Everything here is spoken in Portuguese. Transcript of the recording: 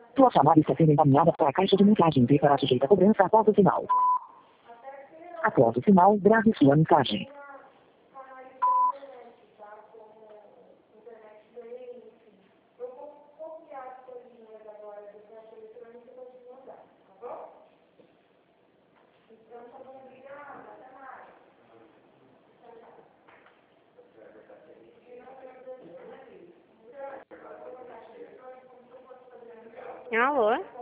Sua chamada está sendo encaminhada para a caixa de mensagens e será sujeita a cobrança após o sinal. Após o sinal, grave sua mensagem. Alô?